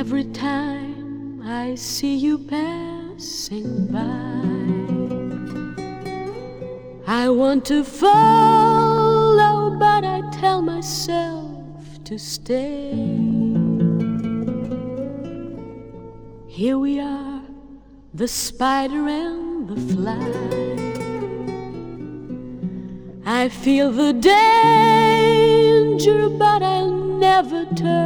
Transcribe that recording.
Every time I see you passing by, I want to follow, but I tell myself to stay. Here we are, the spider and the fly. I feel the danger, but I'll never turn